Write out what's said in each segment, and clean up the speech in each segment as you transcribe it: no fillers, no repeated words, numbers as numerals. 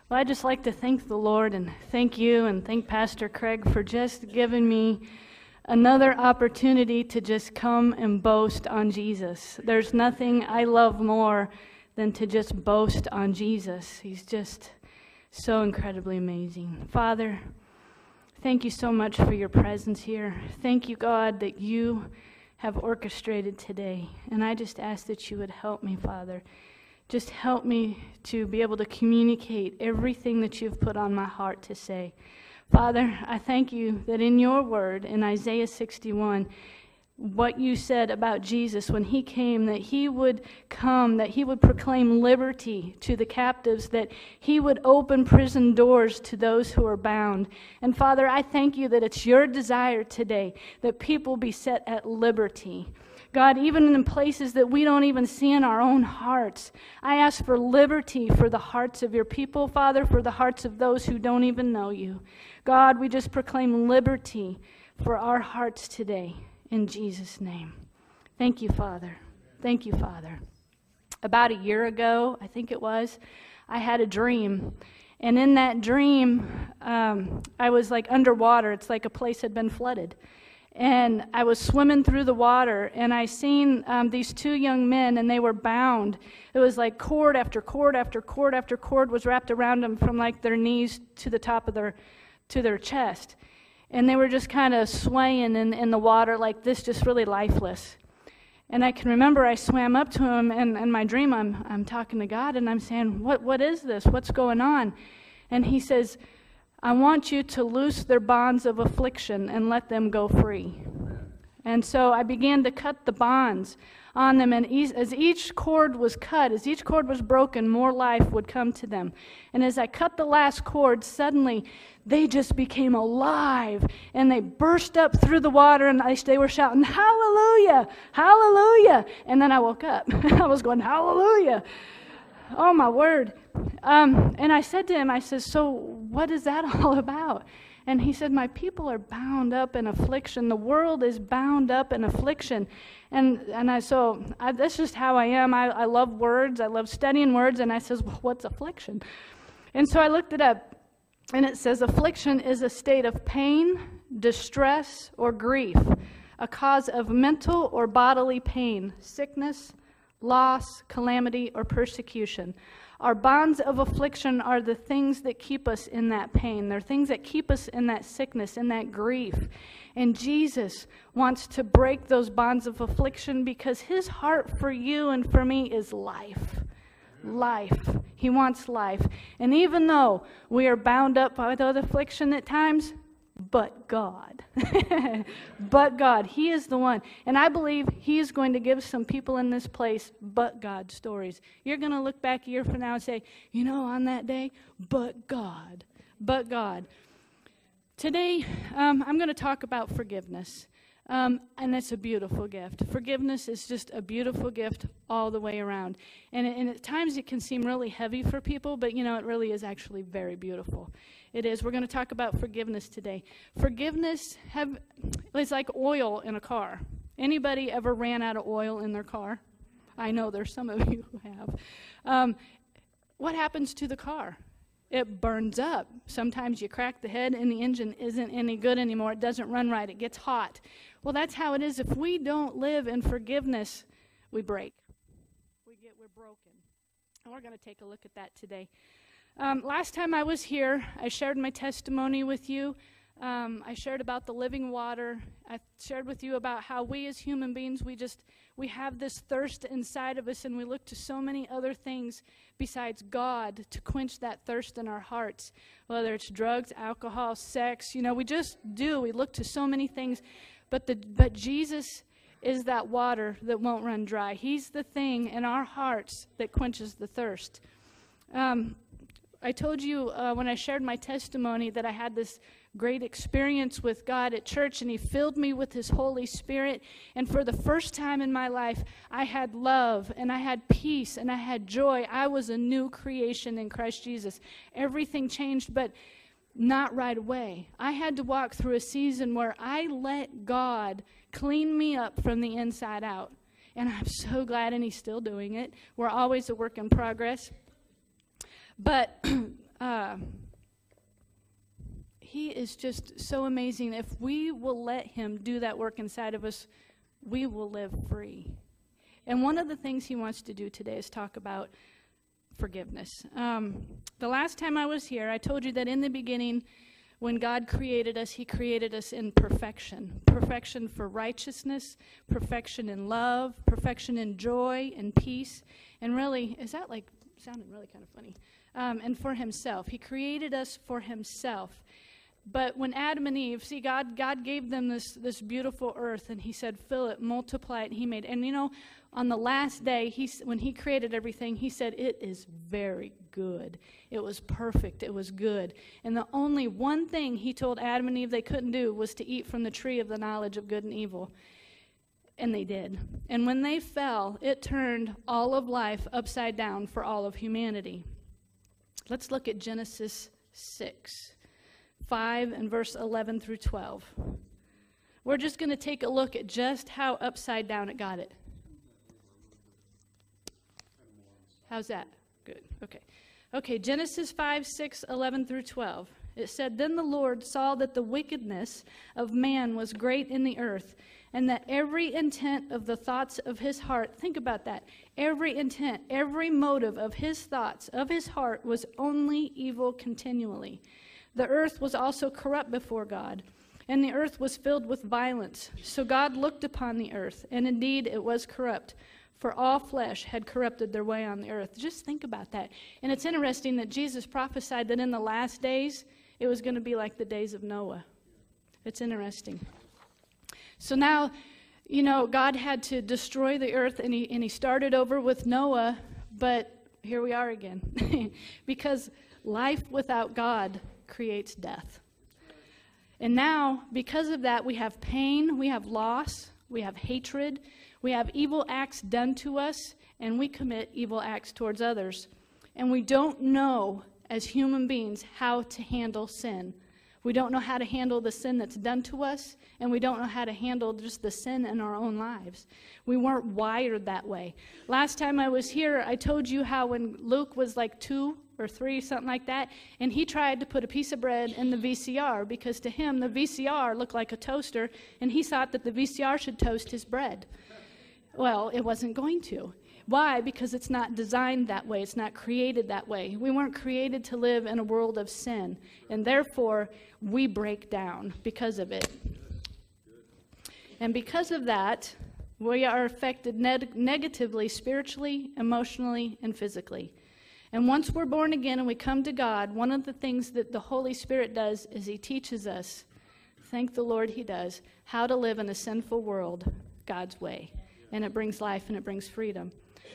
Well, I'd just like to thank the Lord and thank you and thank Pastor Craig for just giving me another opportunity to just come and boast on Jesus. There's nothing I love more than to just boast on Jesus. He's just so incredibly amazing. Father, thank you so much for your presence here. Thank you, God, that you have orchestrated today. And I just ask that you would help me, Father. Just help me to be able to communicate everything that you've put on my heart to say. Father, I thank you that in your word, in Isaiah 61, what you said about Jesus when he came, that he would come, that he would proclaim liberty to the captives, that he would open prison doors to those who are bound. And Father, I thank you that it's your desire today that people be set at liberty. God, even in places that we don't even see in our own hearts, I ask for liberty for the hearts of your people, Father, for the hearts of those who don't even know you. God, we just proclaim liberty for our hearts today, in Jesus' name. Thank you, Father. Thank you, Father. About a year ago, I think it was, I had a dream. And in that dream, I was like underwater. It's like a place had been flooded. And I was swimming through the water, and I seen these two young men, and they were bound. It was like cord after cord after cord after cord was wrapped around them from like their knees to the top of their chest. And they were just kind of swaying in the water like this, just really lifeless. And I can remember I swam up to him, and in my dream I'm talking to God, and I'm saying, what is this? What's going on? And he says, I want you to loose their bonds of affliction and let them go free. And so I began to cut the bonds on them, and as each cord was cut, as each cord was broken, more life would come to them. And as I cut the last cord, suddenly they just became alive, and they burst up through the water, and they were shouting, hallelujah, hallelujah. And then I woke up. I was going, hallelujah. Oh, my word. And I said to him, I said, so what is that all about? And he said, my people are bound up in affliction. The world is bound up in affliction. And that's just how I am. I love words. I love studying words. And I says, well, what's affliction? And so I looked it up. And it says, affliction is a state of pain, distress, or grief, a cause of mental or bodily pain, sickness, loss, calamity, or persecution. Our bonds of affliction are the things that keep us in that pain. They're things that keep us in that sickness, in that grief. And Jesus wants to break those bonds of affliction because his heart for you and for me is life. Life. He wants life. And even though we are bound up by the affliction at times, but God. But God. He is the one. And I believe he is going to give some people in this place but God stories. You're going to look back a year from now and say, you know, on that day, but God. But God. Today, I'm going to talk about forgiveness. And it's a beautiful gift. Forgiveness is just a beautiful gift all the way around. And at times it can seem really heavy for people, but, you know, it really is actually very beautiful. It is. We're going to talk about forgiveness today. Forgiveness is like oil in a car. Anybody ever ran out of oil in their car? I know there's some of you who have. What happens to the car? It burns up. Sometimes you crack the head and the engine isn't any good anymore. It doesn't run right. It gets hot. Well, that's how it is. If we don't live in forgiveness, we break. We're broken. And we're going to take a look at that today. Last time I was here, I shared my testimony with you. I shared about the living water. I shared with you about how we as human beings, we have this thirst inside of us, and we look to so many other things besides God to quench that thirst in our hearts, whether it's drugs, alcohol, sex. You know, we just do. We look to so many things, but Jesus is that water that won't run dry. He's the thing in our hearts that quenches the thirst. I told you when I shared my testimony that I had this great experience with God at church, and he filled me with his Holy Spirit. And for the first time in my life, I had love, and I had peace, and I had joy. I was a new creation in Christ Jesus. Everything changed, but not right away. I had to walk through a season where I let God clean me up from the inside out. And I'm so glad, and he's still doing it. We're always a work in progress. But He is just so amazing. If we will let him do that work inside of us, we will live free. And one of the things he wants to do today is talk about forgiveness. The last time I was here, I told you that in the beginning, when God created us, he created us in perfection. Perfection for righteousness, perfection in love, perfection in joy and peace. And really, sounded really kind of funny. And for himself. He created us for himself. But when Adam and Eve, see, God gave them this beautiful earth, and he said, fill it, multiply it, and he made it. And you know, on the last day, when he created everything, he said, it is very good. It was perfect. It was good. And the only one thing he told Adam and Eve they couldn't do was to eat from the tree of the knowledge of good and evil. And they did. And when they fell, it turned all of life upside down for all of humanity. Let's look at Genesis 6:5 and verse 11 through 12. We're just going to take a look at just how upside down it got it. How's that? Good. Okay, Genesis 5:6, 11 through 12. It said, Then the Lord saw that the wickedness of man was great in the earth, and that every intent of the thoughts of his heart, think about that, every intent, every motive of his thoughts, of his heart, was only evil continually. The earth was also corrupt before God, and the earth was filled with violence. So God looked upon the earth, and indeed it was corrupt, for all flesh had corrupted their way on the earth. Just think about that. And it's interesting that Jesus prophesied that in the last days, it was going to be like the days of Noah. It's interesting. So now, you know, God had to destroy the earth, and he started over with Noah, but here we are again. Because life without God creates death. And now, because of that, we have pain, we have loss, we have hatred, we have evil acts done to us, and we commit evil acts towards others. And we don't know, as human beings, how to handle sin. We don't know how to handle the sin that's done to us, and we don't know how to handle just the sin in our own lives. We weren't wired that way. Last time I was here, I told you how when Luke was like 2 or 3, something like that, and he tried to put a piece of bread in the VCR because to him the VCR looked like a toaster, and he thought that the VCR should toast his bread. Well, it wasn't going to. Why? Because it's not designed that way. It's not created that way. We weren't created to live in a world of sin, and therefore we break down because of it. And because of that, we are affected negatively, spiritually, emotionally, and physically. And once we're born again and we come to God, one of the things that the Holy Spirit does is he teaches us, thank the Lord he does, how to live in a sinful world God's way. And it brings life and it brings freedom.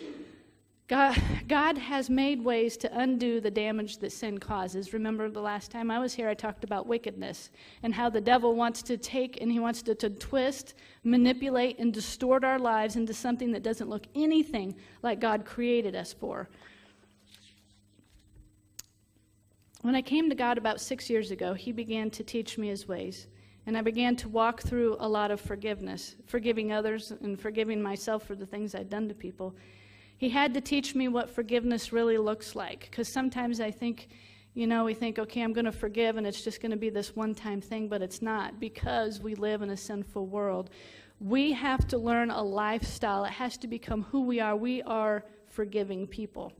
God has made ways to undo the damage that sin causes. Remember the last time I was here, I talked about wickedness and how the devil wants to take and he wants to twist, manipulate, and distort our lives into something that doesn't look anything like God created us for. When I came to God about 6 years ago, he began to teach me his ways. And I began to walk through a lot of forgiveness, forgiving others and forgiving myself for the things I'd done to people. He had to teach me what forgiveness really looks like, because sometimes I think, you know, we think, okay, I'm going to forgive, and it's just going to be this one-time thing, but it's not, because we live in a sinful world. We have to learn a lifestyle. It has to become who we are. We are forgiving people.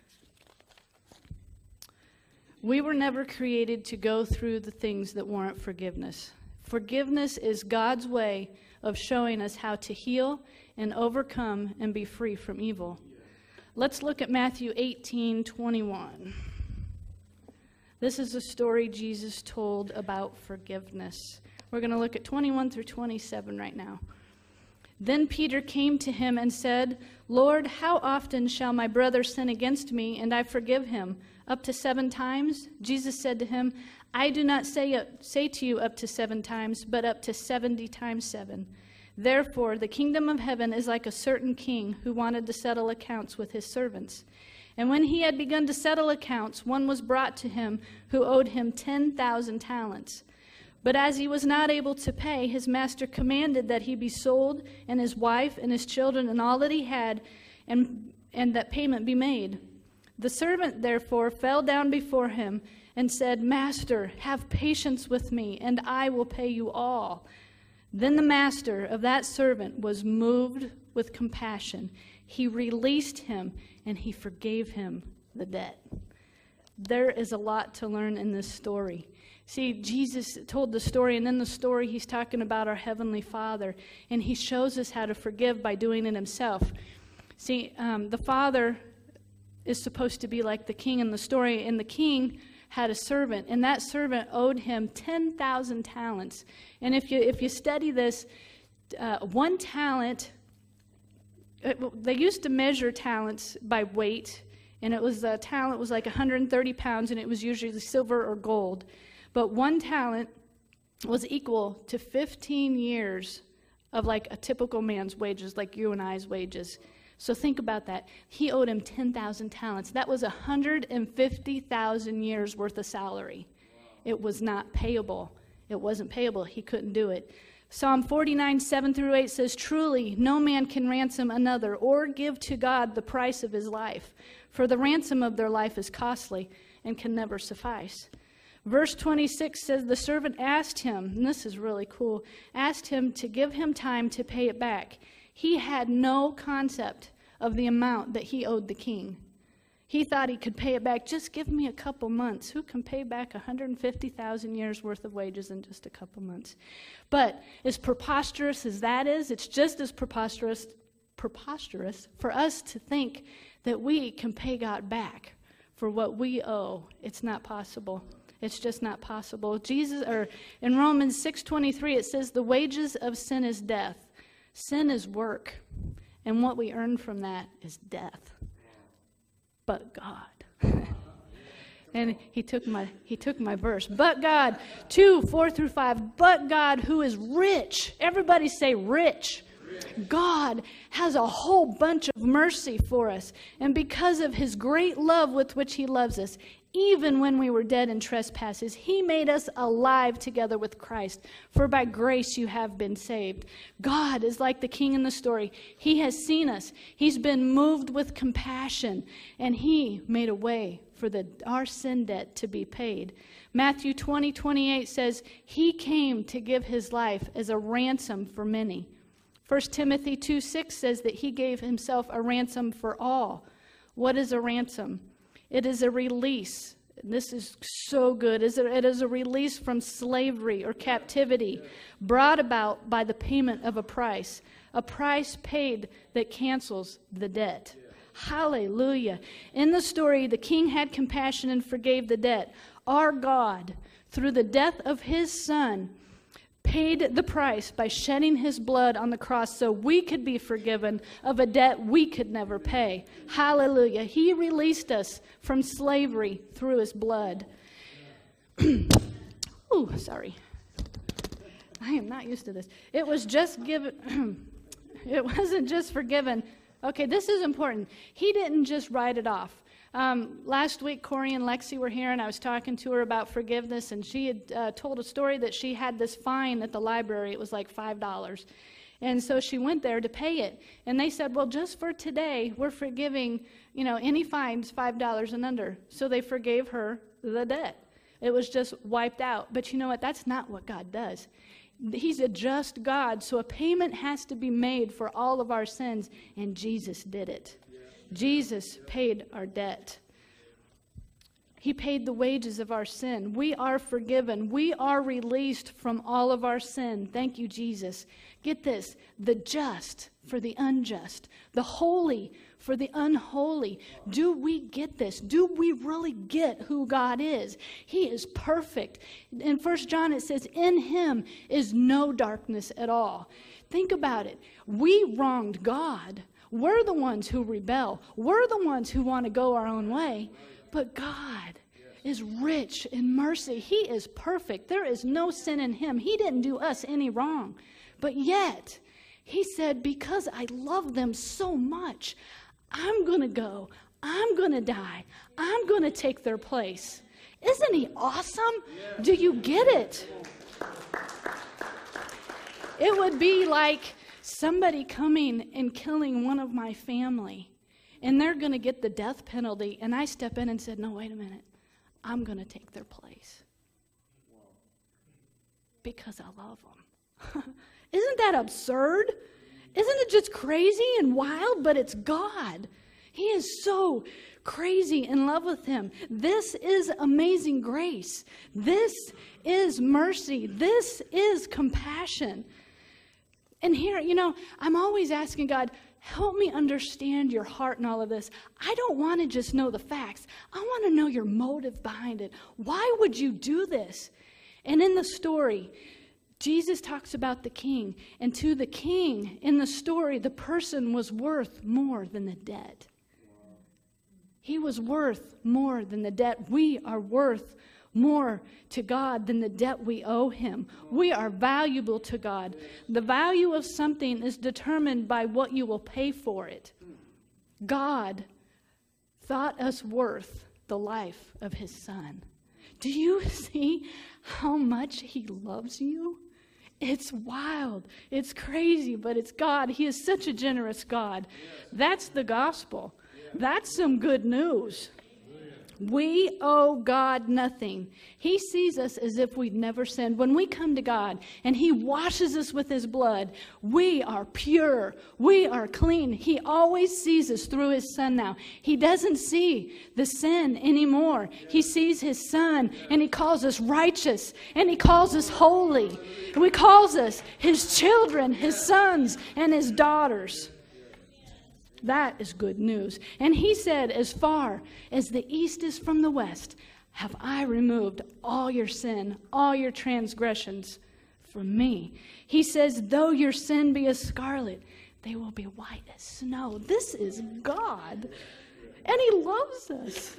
We were never created to go through the things that warrant forgiveness. Forgiveness is God's way of showing us how to heal and overcome and be free from evil. Let's look at Matthew 18:21. This is a story Jesus told about forgiveness. We're going to look at 21 through 27 right now. Then Peter came to him and said, Lord, how often shall my brother sin against me and I forgive him? Up to 7 times? Jesus said to him, I do not say to you up to 7 times, but up to 70 times 7. Therefore, the kingdom of heaven is like a certain king who wanted to settle accounts with his servants. And when he had begun to settle accounts, one was brought to him who owed him 10,000 talents. But as he was not able to pay, his master commanded that he be sold, and his wife and his children and all that he had, and that payment be made. The servant therefore fell down before him and said, Master, have patience with me, and I will pay you all. Then the master of that servant was moved with compassion. He released him, and he forgave him the debt. There is a lot to learn in this story. See, Jesus told the story, and in the story he's talking about our Heavenly Father, and he shows us how to forgive by doing it himself. See, the Father is supposed to be like the king in the story, and the king had a servant, and that servant owed him 10,000 talents. And if you study this, 1 talent, they used to measure talents by weight, and it was a talent was like 130 pounds, and it was usually silver or gold. But 1 talent was equal to 15 years of like a typical man's wages, like you and I's wages. So think about that. He owed him 10,000 talents. That was 150,000 years worth of salary. It was not payable. It wasn't payable. He couldn't do it. Psalm 49, 7-8 says, Truly, no man can ransom another or give to God the price of his life, for the ransom of their life is costly and can never suffice. Verse 26 says, the servant asked him, and this is really cool, asked him to give him time to pay it back. He had no concept of the amount that he owed the king. He thought he could pay it back. Just give me a couple months. Who can pay back 150,000 years worth of wages in just a couple months? But as preposterous as that is, it's just as preposterous for us to think that we can pay God back for what we owe. It's not possible. It's just not possible. In Romans 6:23, it says, the wages of sin is death. Sin is work, and what we earn from that is death. But God. And he took my verse. But God, 2:4-5. But God, who is rich. Everybody say rich. God has a whole bunch of mercy for us. And because of his great love with which he loves us, even when we were dead in trespasses, he made us alive together with Christ. For by grace you have been saved. God is like the king in the story. He has seen us. He's been moved with compassion. And he made a way for our sin debt to be paid. Matthew 20:28 says, he came to give his life as a ransom for many. 1 Timothy 2:6 says that he gave himself a ransom for all. What is a ransom? It is a release. This is so good. It is a release from slavery or captivity brought about by the payment of a price paid that cancels the debt. Hallelujah. In the story, the king had compassion and forgave the debt. Our God, through the death of his son, paid the price by shedding his blood on the cross so we could be forgiven of a debt we could never pay. Hallelujah. He released us from slavery through his blood. Ooh, sorry. I am not used to this. It was just given. It wasn't just forgiven. Okay, this is important. He didn't just write it off. Last week, Corey and Lexi were here, and I was talking to her about forgiveness, and she had told a story that she had this fine at the library. It was like $5. And so she went there to pay it. And they said, well, just for today, we're forgiving, any fines $5 and under. So they forgave her the debt. It was just wiped out. But you know what? That's not what God does. He's a just God, so a payment has to be made for all of our sins, and Jesus did it. Jesus paid our debt. He paid the wages of our sin. We are forgiven. We are released from all of our sin. Thank you, Jesus. Get this, the just for the unjust, the holy for the unholy. Do we get this? Do we really get who God is? He is perfect. In 1 John it says, in him is no darkness at all. Think about it. We wronged God. We're the ones who rebel. We're the ones who want to go our own way. But God is rich in mercy. He is perfect. There is no sin in him. He didn't do us any wrong. But yet, he said, because I love them so much, I'm going to go. I'm going to die. I'm going to take their place. Isn't he awesome? Do you get it? It would be like somebody coming and killing one of my family. and they're going to get the death penalty. And I step in and said, no, wait a minute. I'm going to take their place. Because I love them. Isn't that absurd? Isn't it just crazy and wild? But it's God. He is so crazy in love with him. This is amazing grace. This is mercy. This is compassion. And here, I'm always asking God, help me understand your heart in all of this. I don't want to just know the facts. I want to know your motive behind it. Why would you do this? And in the story, Jesus talks about the king. And to the king, in the story, the person was worth more than the debt. He was worth more than the debt. We are worth more to God than the debt we owe him. We are valuable to God. The value of something is determined by what you will pay for it. God thought us worth the life of his son. Do you see how much he loves you? It's wild. It's crazy, but it's God. He is such a generous God. That's the gospel. That's some good news. We owe God nothing. He sees us as if we'd never sinned. When we come to God and he washes us with his blood, we are pure. We are clean. He always sees us through his son now. He doesn't see the sin anymore. He sees his son and he calls us righteous and he calls us holy. And he calls us his children, his sons and his daughters. That is good news. And he said, as far as the east is from the west, have I removed all your sin, all your transgressions from me. He says, though your sin be as scarlet, they will be white as snow. This is God. And he loves us.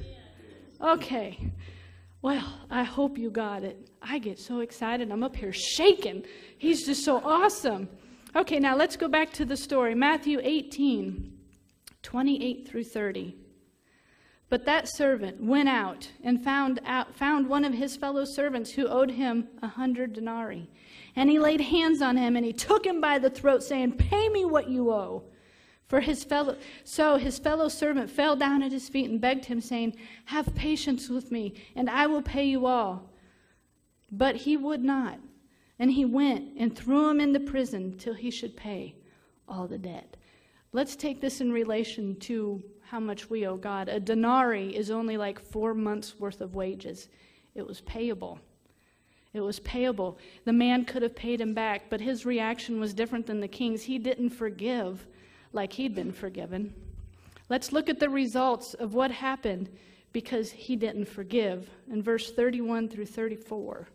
Okay. Well, I hope you got it. I get so excited. I'm up here shaking. He's just so awesome. Okay, now let's go back to the story. Matthew 18, 28 through 30. But that servant went out and found one of his fellow servants who owed him 100 denarii. And he laid hands on him and he took him by the throat, saying, pay me what you owe. So his fellow servant fell down at his feet and begged him, saying, have patience with me, and I will pay you all. But he would not. And he went and threw him into prison till he should pay all the debt. Let's take this in relation to how much we owe God. A denarii is only like 4 months' worth of wages. It was payable. It was payable. The man could have paid him back, but his reaction was different than the king's. He didn't forgive like he'd been forgiven. Let's look at the results of what happened because he didn't forgive in verse 31 through 34.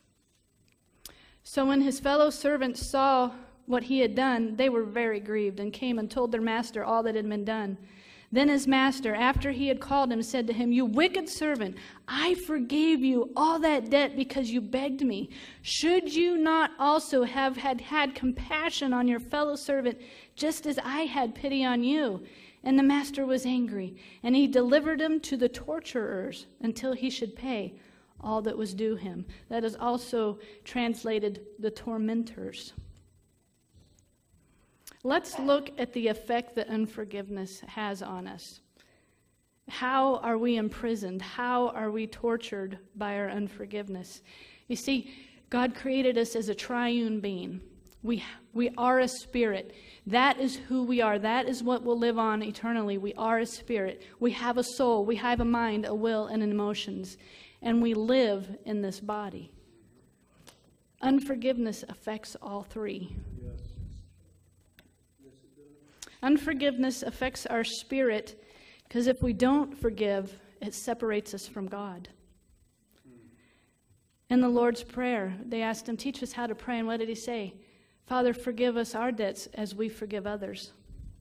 So when his fellow servants saw what he had done, they were very grieved and came and told their master all that had been done. Then his master, after he had called him, said to him, you wicked servant, I forgave you all that debt because you begged me. Should you not also have had compassion on your fellow servant, just as I had pity on you? And the master was angry, and he delivered him to the torturers until he should pay all that was due him. That is also translated the tormentors. Let's look at the effect that unforgiveness has on us. How are we imprisoned? How are we tortured by our unforgiveness? You see, God created us as a triune being. We are a spirit. That is who we are. That is what will live on eternally. We are a spirit. We have a soul. We have a mind, a will, and emotions. And we live in this body. Unforgiveness affects all three. Yes. Yes, it does. Unforgiveness affects our spirit because if we don't forgive, it separates us from God. In the Lord's Prayer, they asked him, teach us how to pray. And what did he say? Father, forgive us our debts as we forgive others.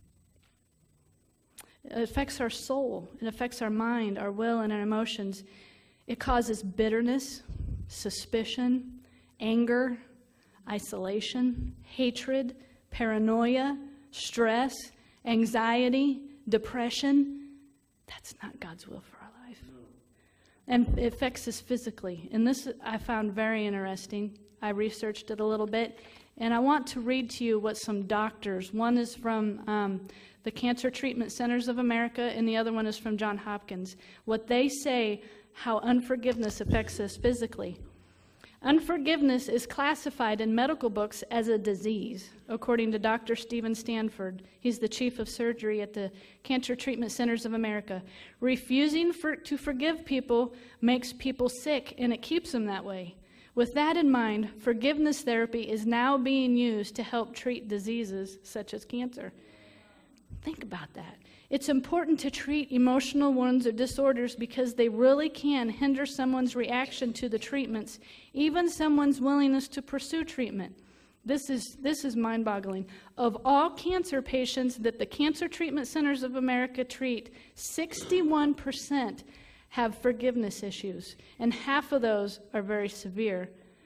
It affects our soul. It affects our mind, our will, and our emotions. It causes bitterness, suspicion, anger, isolation, hatred, paranoia, stress, anxiety, depression. That's not God's will for our life. No. And it affects us physically. And this I found very interesting. I researched it a little bit, And I want to read to you what some doctors, one is from the Cancer Treatment Centers of America, and the other one is from Johns Hopkins, what they say how unforgiveness affects us physically. Unforgiveness is classified in medical books as a disease, according to Dr. Stephen Stanford. He's the chief of surgery at the Cancer Treatment Centers of America. Refusing to forgive people makes people sick, and it keeps them that way. With that in mind, forgiveness therapy is now being used to help treat diseases such as cancer. Think about that. It's important to treat emotional wounds or disorders because they really can hinder someone's reaction to the treatments, even someone's willingness to pursue treatment. This is mind-boggling. Of all cancer patients that the Cancer Treatment Centers of America treat, 61% have forgiveness issues, and half of those are very severe.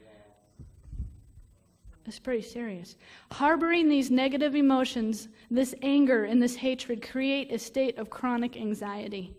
It's pretty serious. Harboring these negative emotions, this anger and this hatred, create a state of chronic anxiety.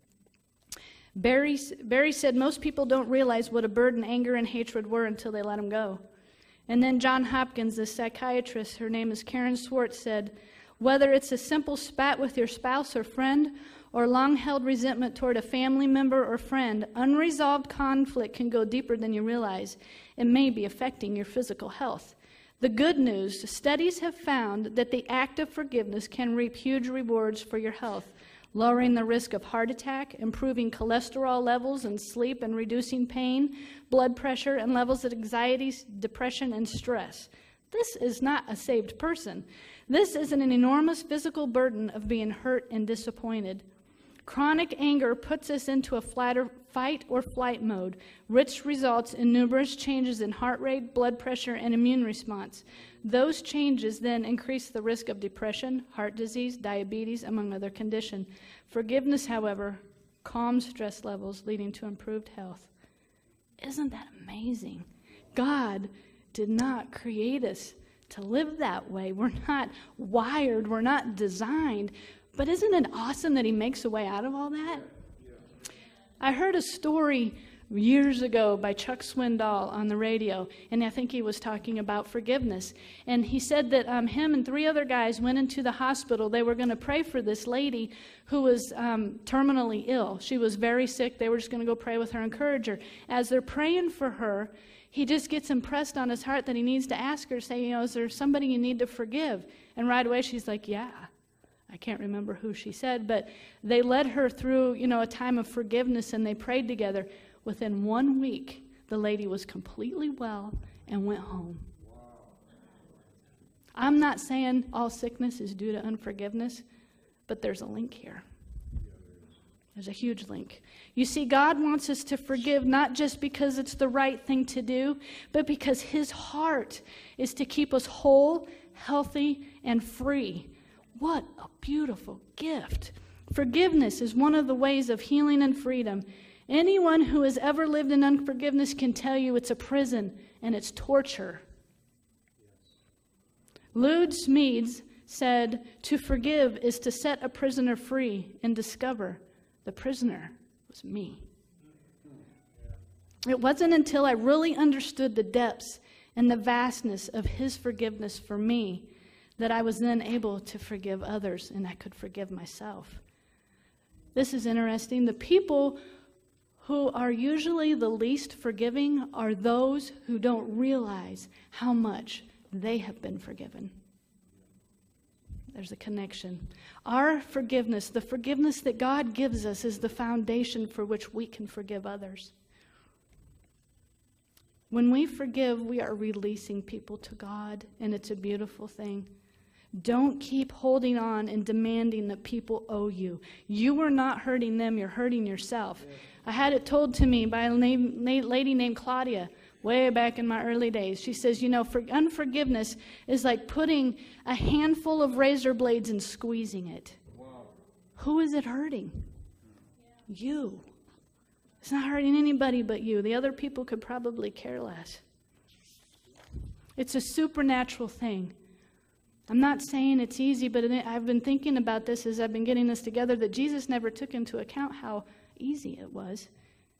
Barry said most people don't realize what a burden anger and hatred were until they let them go. And then Johns Hopkins, the psychiatrist, her name is Karen Swartz, said, whether it's a simple spat with your spouse or friend, or long-held resentment toward a family member or friend, unresolved conflict can go deeper than you realize. It may be affecting your physical health. The good news, studies have found that the act of forgiveness can reap huge rewards for your health, lowering the risk of heart attack, improving cholesterol levels and sleep, and reducing pain, blood pressure, and levels of anxiety, depression, and stress. This is not a saved person. This is an enormous physical burden of being hurt and disappointed. Chronic anger puts us into a fight or flight mode, which results in numerous changes in heart rate, blood pressure, and immune response. Those changes then increase the risk of depression, heart disease, diabetes, among other conditions. Forgiveness, however, calms stress levels, leading to improved health. Isn't that amazing? God did not create us to live that way. We're not wired, we're not designed. But isn't it awesome that he makes a way out of all that? I heard a story years ago by Chuck Swindoll on the radio, and I think he was talking about forgiveness. And he said that him and 3 other guys went into the hospital. They were going to pray for this lady who was terminally ill. She was very sick. They were just going to go pray with her, encourage her. As they're praying for her, he just gets impressed on his heart that he needs to ask her, say, is there somebody you need to forgive? And right away she's like, yeah. I can't remember who she said, but they led her through, a time of forgiveness, and they prayed together. Within 1 week, the lady was completely well and went home. Wow. I'm not saying all sickness is due to unforgiveness, but there's a link here. There's a huge link. You see, God wants us to forgive not just because it's the right thing to do, but because his heart is to keep us whole, healthy, and free. What a beautiful gift. Forgiveness is one of the ways of healing and freedom. Anyone who has ever lived in unforgiveness can tell you it's a prison and it's torture. Lud Smedes said, to forgive is to set a prisoner free and discover the prisoner was me. It wasn't until I really understood the depths and the vastness of his forgiveness for me that I was then able to forgive others, and I could forgive myself. This is interesting. The people who are usually the least forgiving are those who don't realize how much they have been forgiven. There's a connection. Our forgiveness, the forgiveness that God gives us, is the foundation for which we can forgive others. When we forgive, we are releasing people to God, and it's a beautiful thing. Don't keep holding on and demanding that people owe you. You are not hurting them, you're hurting yourself. I had it told to me by a lady named Claudia way back in my early days. She says, unforgiveness is like putting a handful of razor blades and squeezing it. Wow. Who is it hurting? You. It's not hurting anybody but you. The other people could probably care less. It's a supernatural thing. I'm not saying it's easy, but I've been thinking about this as I've been getting this together, that Jesus never took into account how easy it was.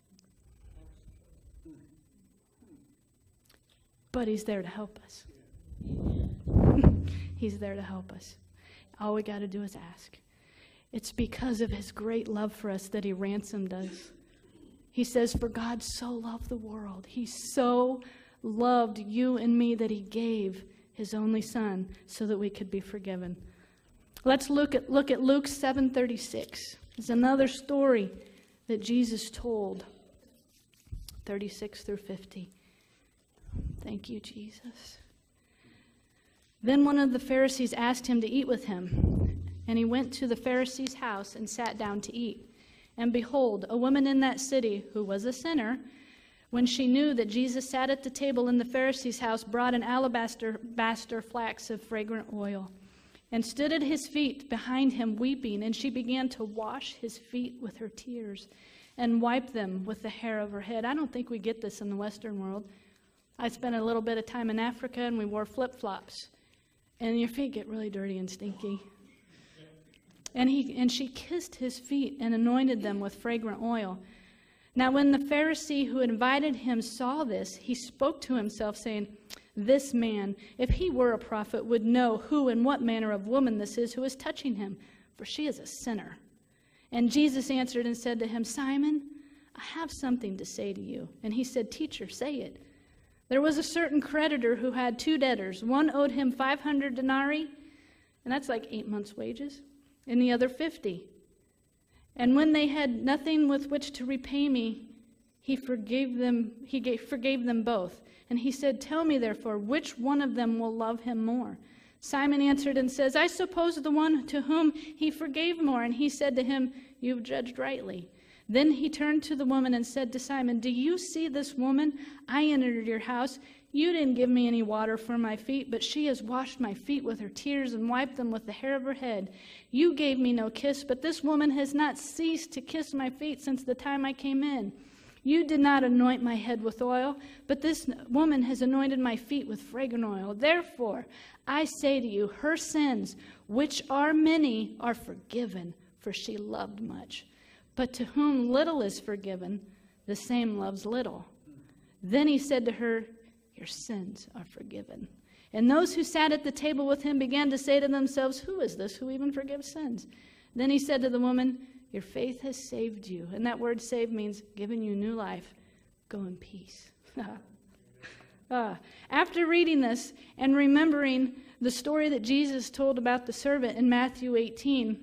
But he's there to help us. He's there to help us. All we got to do is ask. It's because of his great love for us that he ransomed us. He says, for God so loved the world. He so loved you and me that he gave his only son so that we could be forgiven. Let's look at Luke 7:36. It's another story that Jesus told. 36 through 50. Thank you, Jesus. Then one of the Pharisees asked him to eat with him. And he went to the Pharisee's house and sat down to eat. And behold, a woman in that city, who was a sinner, when she knew that Jesus sat at the table in the Pharisee's house, brought an alabaster flask of fragrant oil, and stood at his feet behind him weeping. And she began to wash his feet with her tears, and wipe them with the hair of her head. I don't think we get this in the Western world. I spent a little bit of time in Africa, and we wore flip-flops. And your feet get really dirty and stinky. And she kissed his feet and anointed them with fragrant oil. Now when the Pharisee who invited him saw this, he spoke to himself, saying, this man, if he were a prophet, would know who and what manner of woman this is who is touching him, for she is a sinner. And Jesus answered and said to him, Simon, I have something to say to you. And he said, Teacher, say it. There was a certain creditor who had 2 debtors. One owed him 500 denarii, and that's like 8 months' wages, and the other 50. And when they had nothing with which to repay me, he forgave them both. And he said, Tell me, therefore, which one of them will love him more? Simon answered and says, I suppose the one to whom he forgave more. And he said to him, You've judged rightly. Then he turned to the woman and said to Simon, Do you see this woman? I entered your house. You didn't give me any water for my feet, but she has washed my feet with her tears and wiped them with the hair of her head. You gave me no kiss, but this woman has not ceased to kiss my feet since the time I came in. You did not anoint my head with oil, but this woman has anointed my feet with fragrant oil. Therefore, I say to you, her sins, which are many, are forgiven, for she loved much. But to whom little is forgiven, the same loves little. Then he said to her, Your sins are forgiven. And those who sat at the table with him began to say to themselves, Who is this who even forgives sins? Then he said to the woman, Your faith has saved you. And that word saved means given you new life. Go in peace. After reading this and remembering the story that Jesus told about the servant in Matthew 18,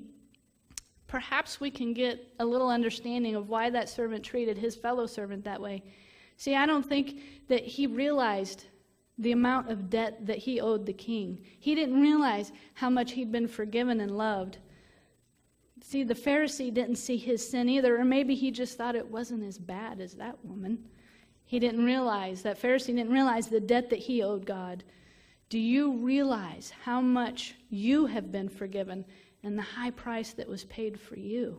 perhaps we can get a little understanding of why that servant treated his fellow servant that way. See, I don't think that he realized the amount of debt that he owed the king. He didn't realize how much he'd been forgiven and loved. See, the Pharisee didn't see his sin either, or maybe he just thought it wasn't as bad as that woman. That Pharisee didn't realize the debt that he owed God. Do you realize how much you have been forgiven and the high price that was paid for you?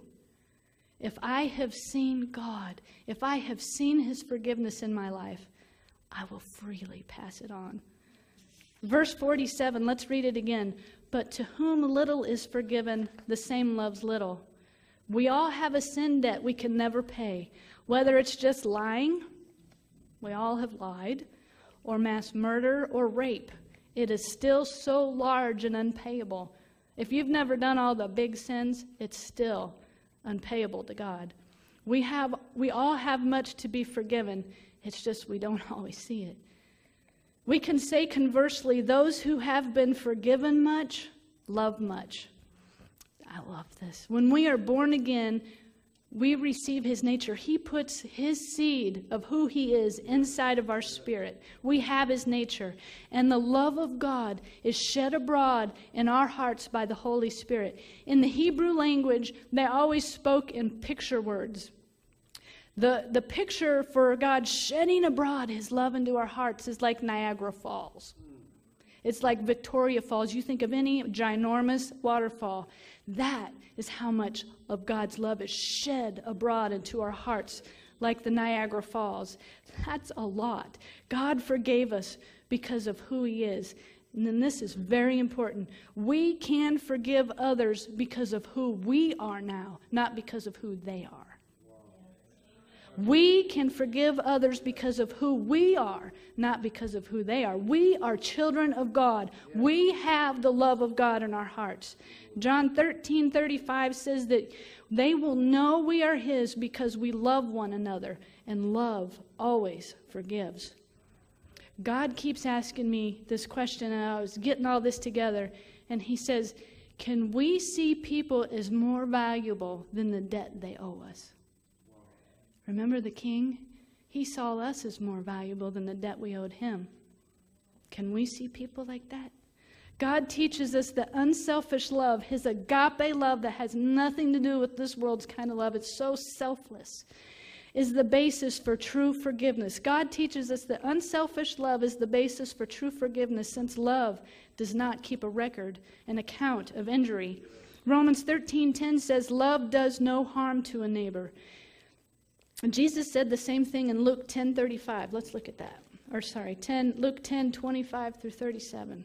If I have seen God, if I have seen his forgiveness in my life, I will freely pass it on. Verse 47, let's read it again. But to whom little is forgiven, the same loves little. We all have a sin debt we can never pay. Whether it's just lying, we all have lied, or mass murder or rape, it is still so large and unpayable. If you've never done all the big sins, it's still unpayable to God. We all have much to be forgiven. It's just we don't always see it. We can say conversely, those who have been forgiven much, love much. I love this. When we are born again, we receive his nature. He puts his seed of who he is inside of our spirit. We have his nature. And the love of God is shed abroad in our hearts by the Holy Spirit. In the Hebrew language, they always spoke in picture words. The picture for God shedding abroad his love into our hearts is like Niagara Falls. It's like Victoria Falls. You think of any ginormous waterfall. That is how much of God's love is shed abroad into our hearts, like the Niagara Falls. That's a lot. God forgave us because of who he is. And then this is very important. We can forgive others because of who we are now, not because of who they are. We can forgive others because of who we are, not because of who they are. We are children of God. We have the love of God in our hearts. John 13:35 says that they will know we are His because we love one another, and love always forgives. God keeps asking me this question, and I was getting all this together, and He says, can we see people as more valuable than the debt they owe us? Remember the king? He saw us as more valuable than the debt we owed him. Can we see people like that? God teaches us that unselfish love, His agape love that has nothing to do with this world's kind of love, it's so selfless, is the basis for true forgiveness. God teaches us that unselfish love is the basis for true forgiveness, since love does not keep a record, an account of injury. Romans 13:10 says, love does no harm to a neighbor. And Jesus said the same thing in Luke 10:35. Let's look at that. Luke 10:25 through 37.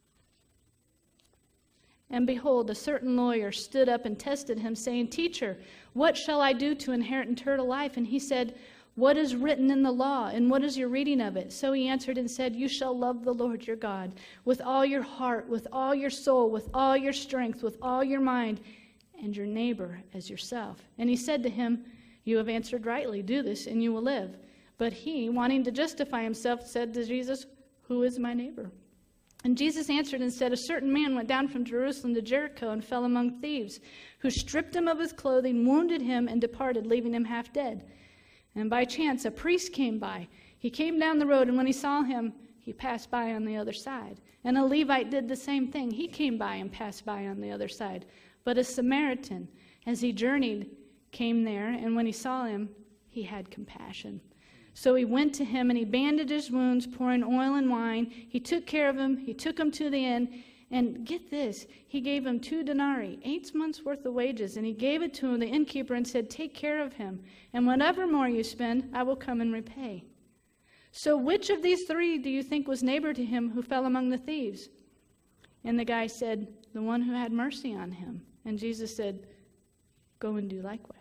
And behold, a certain lawyer stood up and tested him, saying, Teacher, what shall I do to inherit eternal life? And he said, what is written in the law, and what is your reading of it? So he answered and said, you shall love the Lord your God with all your heart, with all your soul, with all your strength, with all your mind, and your neighbor as yourself. And he said to him, you have answered rightly. Do this, and you will live. But he, wanting to justify himself, said to Jesus, who is my neighbor? And Jesus answered and said, a certain man went down from Jerusalem to Jericho and fell among thieves, who stripped him of his clothing, wounded him, and departed, leaving him half dead. And by chance a priest came by. He came down the road, and when he saw him, he passed by on the other side. And a Levite did the same thing. He came by and passed by on the other side. But a Samaritan, as he journeyed, came there, and when he saw him, he had compassion. So he went to him, and he bandaged his wounds, pouring oil and wine. He took care of him. He took him to the inn. And get this, he gave him 2 denarii, 8 months' worth of wages. And he gave it to him, the innkeeper, and said, take care of him. And whatever more you spend, I will come and repay. So which of these 3 do you think was neighbor to him who fell among the thieves? And the guy said, the one who had mercy on him. And Jesus said, go and do likewise.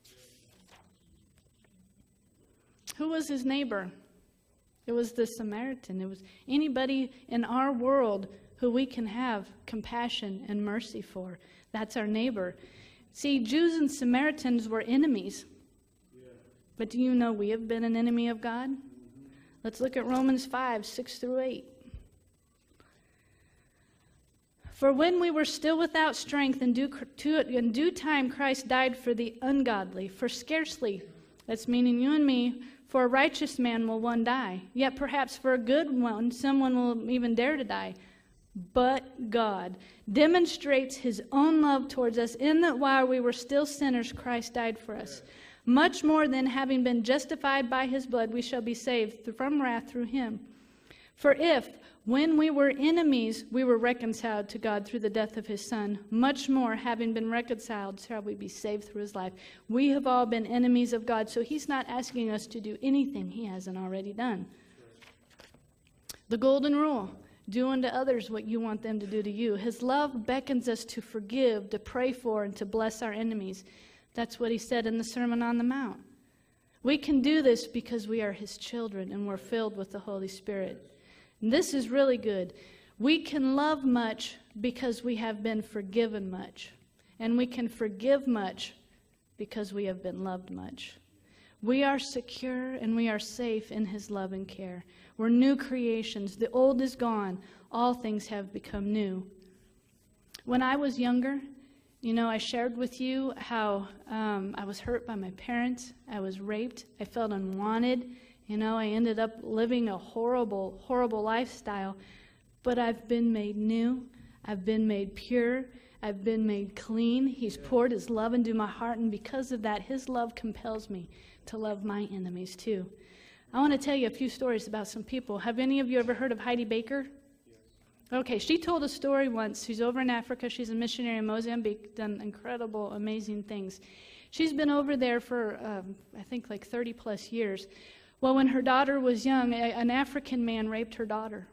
Who was his neighbor? It was the Samaritan. It was anybody in our world who we can have compassion and mercy for. That's our neighbor. See, Jews and Samaritans were enemies. Yeah. But do you know we have been an enemy of God? Mm-hmm. Let's look at Romans 5:6 through 8. For when we were still without strength, in due time Christ died for the ungodly. For scarcely, that's meaning you and me, for a righteous man will one die. Yet perhaps for a good one, someone will even dare to die. But God demonstrates His own love towards us in that while we were still sinners, Christ died for us. Much more than having been justified by His blood, we shall be saved from wrath through Him. For if, when we were enemies, we were reconciled to God through the death of His Son, much more, having been reconciled, shall we be saved through His life. We have all been enemies of God, so He's not asking us to do anything He hasn't already done. The golden rule, do unto others what you want them to do to you. His love beckons us to forgive, to pray for, and to bless our enemies. That's what He said in the Sermon on the Mount. We can do this because we are His children and we're filled with the Holy Spirit. And this is really good. We can love much because we have been forgiven much. And we can forgive much because we have been loved much. We are secure and we are safe in His love and care. We're new creations. The old is gone. All things have become new. When I was younger, I shared with you how I was hurt by my parents. I was raped. I felt unwanted. I ended up living a horrible, horrible lifestyle. But I've been made new. I've been made pure. I've been made clean. He's poured His love into my heart. And because of that, His love compels me to love my enemies too. I want to tell you a few stories about some people. Have any of you ever heard of Heidi Baker? Okay, she told a story once. She's over in Africa. She's a missionary in Mozambique, done incredible, amazing things. She's been over there for, I think, like 30 plus years. Well, when her daughter was young, an African man raped her daughter.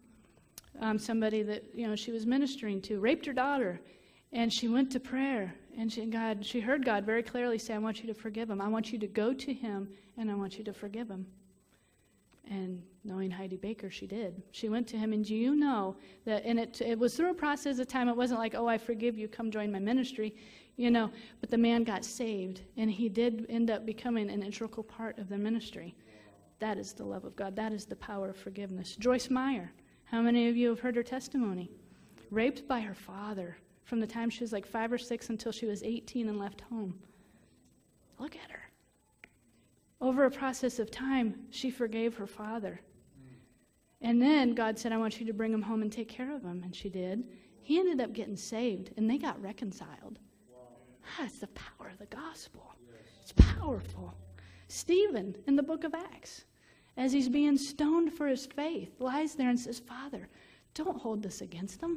Somebody that, she was ministering to, raped her daughter. And she went to prayer. And she heard God very clearly say, I want you to forgive him. I want you to go to him, and I want you to forgive him. And knowing Heidi Baker, she did. She went to him, and do you know that, and it was through a process of time. It wasn't like, oh, I forgive you, come join my ministry, but the man got saved, and he did end up becoming an integral part of the ministry. That is the love of God. That is the power of forgiveness. Joyce Meyer, how many of you have heard her testimony? Raped by her father from the time she was like 5 or 6 until she was 18 and left home. Look at her. Over a process of time, she forgave her father. And then God said, I want you to bring him home and take care of him. And she did. He ended up getting saved, and they got reconciled. That's the power of the gospel. It's powerful. Stephen, in the book of Acts, as he's being stoned for his faith, lies there and says, Father, don't hold this against them.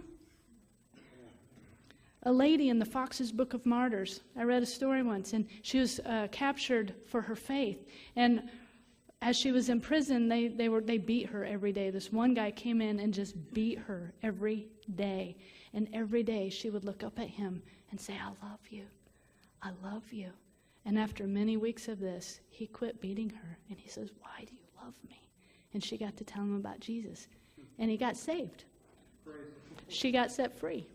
A lady in the Fox's Book of Martyrs, I read a story once, and she was captured for her faith. And as she was in prison, they beat her every day. This one guy came in and just beat her every day. And every day she would look up at him and say, I love you. I love you. And after many weeks of this, he quit beating her. And he says, why do you love me? And she got to tell him about Jesus. And he got saved. She got set free.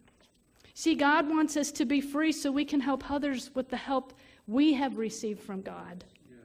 See, God wants us to be free so we can help others with the help we have received from God. Yes.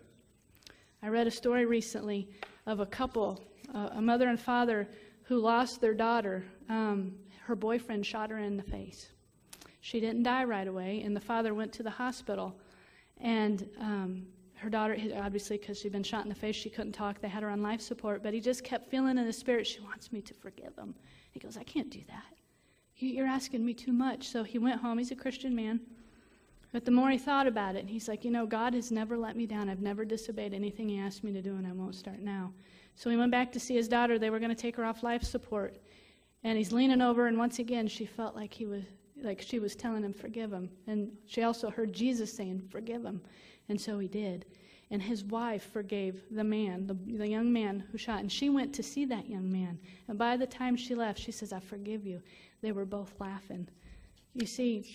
I read a story recently of a couple, a mother and father, who lost their daughter. Her boyfriend shot her in the face. She didn't die right away, and the father went to the hospital. And her daughter, obviously because she'd been shot in the face, she couldn't talk. They had her on life support, but he just kept feeling in his spirit, she wants me to forgive him. He goes, I can't do that. You're asking me too much. So he went home. He's a Christian man. But the more he thought about it, and he's like, God has never let me down. I've never disobeyed anything he asked me to do, and I won't start now. So he went back to see his daughter. They were going to take her off life support. And he's leaning over, and once again, she felt like she was telling him, forgive him. And she also heard Jesus saying, forgive him. And so he did. And his wife forgave the man, the young man who shot. And she went to see that young man. And by the time she left, she says, I forgive you. They were both laughing. You see,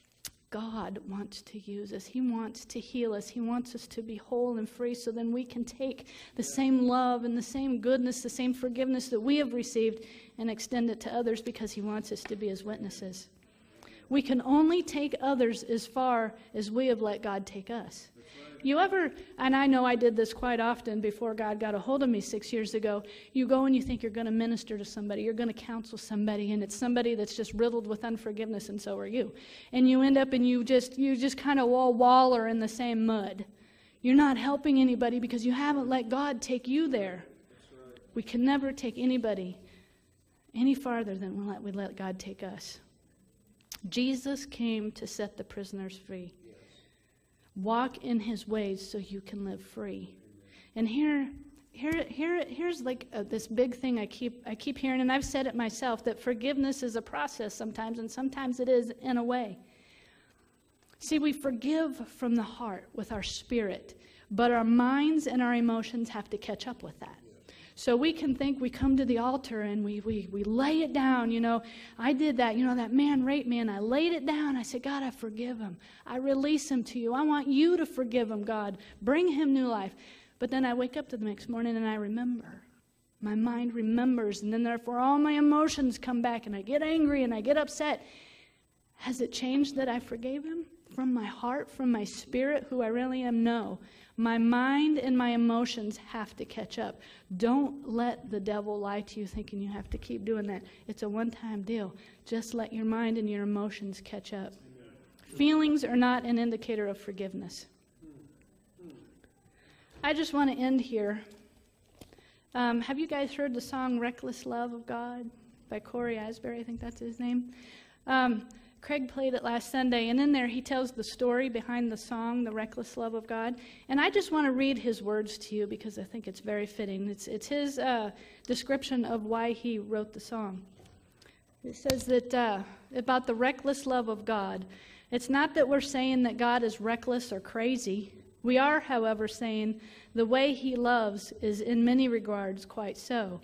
God wants to use us. He wants to heal us. He wants us to be whole and free so then we can take the same love and the same goodness, the same forgiveness that we have received and extend it to others because he wants us to be his witnesses. We can only take others as far as we have let God take us. You ever, and I know I did this quite often before God got a hold of me 6 years ago, you go and you think you're going to minister to somebody, you're going to counsel somebody, and it's somebody that's just riddled with unforgiveness, and so are you. And you end up and you just kind of waller in the same mud. You're not helping anybody because you haven't let God take you there. We can never take anybody any farther than we let God take us. Jesus came to set the prisoners free. Walk in his ways so you can live free. And here's like this big thing I keep hearing, and I've said it myself, that forgiveness is a process sometimes, and sometimes it is in a way. See, we forgive from the heart with our spirit, but our minds and our emotions have to catch up with that. So we can think, we come to the altar and we lay it down. I did that. That man raped me, and I laid it down. I said, God, I forgive him. I release him to you. I want you to forgive him, God. Bring him new life. But then I wake up the next morning and I remember. My mind remembers, and then therefore all my emotions come back, and I get angry and I get upset. Has it changed that I forgave him? From my heart, from my spirit, who I really am? No. My mind and my emotions have to catch up. Don't let the devil lie to you thinking you have to keep doing that. It's a one-time deal. Just let your mind and your emotions catch up. Amen. Feelings are not an indicator of forgiveness. I just want to end here. Have you guys heard the song Reckless Love of God by Corey Asbury? I think that's his name. Craig played it last Sunday, and in there he tells the story behind the song, The Reckless Love of God. And I just want to read his words to you because I think it's very fitting. It's his description of why he wrote the song. It says that about the reckless love of God, it's not that we're saying that God is reckless or crazy. We are, however, saying the way he loves is in many regards quite so.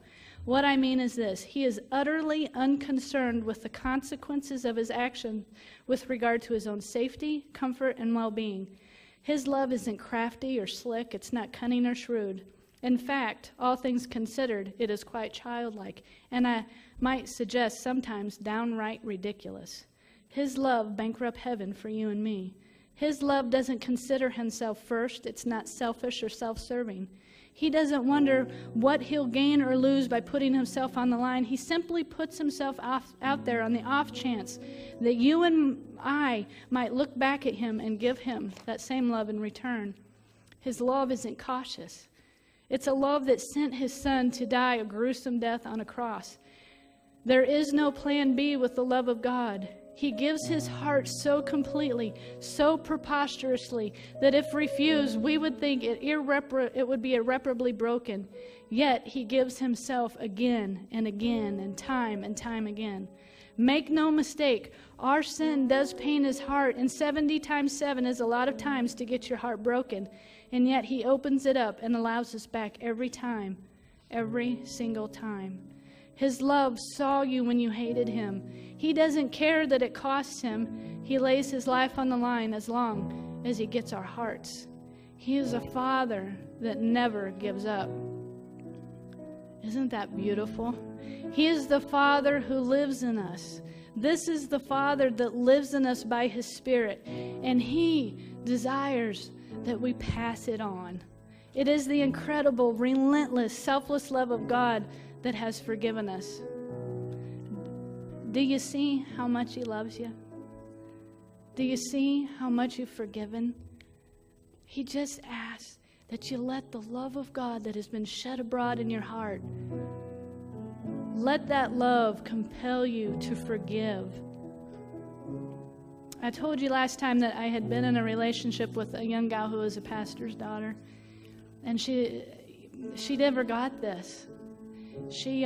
What I mean is this: he is utterly unconcerned with the consequences of his action with regard to his own safety, comfort, and well-being. His love isn't crafty or slick. It's not cunning or shrewd. In fact, all things considered, it is quite childlike, and I might suggest sometimes downright ridiculous. His love bankrupt heaven for you and me. His love doesn't consider himself first. It's not selfish or self-serving. He doesn't wonder what he'll gain or lose by putting himself on the line. He simply puts himself out there on the off chance that you and I might look back at him and give him that same love in return. His love isn't cautious. It's a love that sent his son to die a gruesome death on a cross. There is no plan B with the love of God. He gives his heart so completely, so preposterously, that if refused, we would think it would be irreparably broken. Yet he gives himself again and again and time again. Make no mistake, our sin does pain his heart, and 70 times 7 is a lot of times to get your heart broken. And yet he opens it up and allows us back every time, every single time. His love saw you when you hated him. He doesn't care that it costs him. He lays his life on the line as long as he gets our hearts. He is a father that never gives up. Isn't that beautiful? He is the Father who lives in us. This is the Father that lives in us by his Spirit, and he desires that we pass it on. It is the incredible, relentless, selfless love of God that has forgiven us. Do you see how much he loves you? Do you see how much you've forgiven? He just asks that you let the love of God that has been shed abroad in your heart, let that love compel you to forgive. I told you last time that I had been in a relationship with a young gal who was a pastor's daughter, and she never got this. She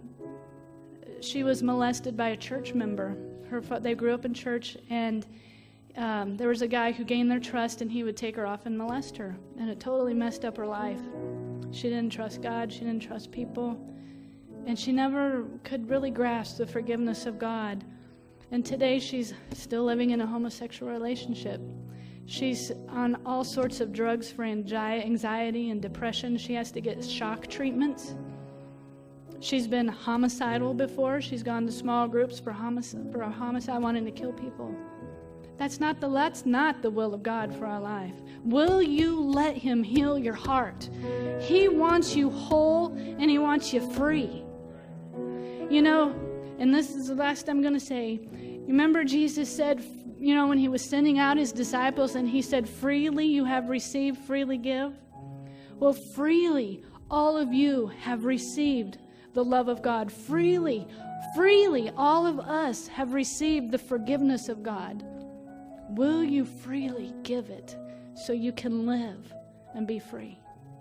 was molested by a church member. They grew up in church, and there was a guy who gained their trust, and he would take her off and molest her, and it totally messed up her life. She didn't trust God. She didn't trust people, and she never could really grasp the forgiveness of God. And today she's still living in a homosexual relationship. She's on all sorts of drugs for anxiety and depression. She has to get shock treatments. She's been homicidal before. She's gone to small groups for homicide, wanting to kill people. That's not the will of God for our life. Will you let him heal your heart? He wants you whole, and he wants you free. You know, and this is the last I'm going to say. Remember Jesus said, you know, when he was sending out his disciples, and he said, freely you have received, freely give. Well, freely all of you have received the love of God. Freely all of us have received the forgiveness of God. Will you freely give it so you can live and be free?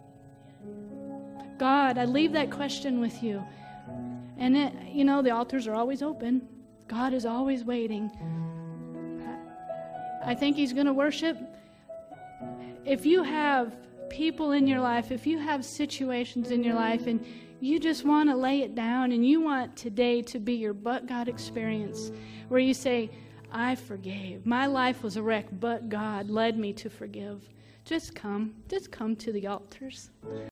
God, I leave that question with you. And the altars are always open. God is always waiting. I think he's going to worship. If you have people in your life, if you have situations in your life, and you just want to lay it down, and you want today to be your but God experience, where you say, I forgave. My life was a wreck, but God led me to forgive. Just come to the altars.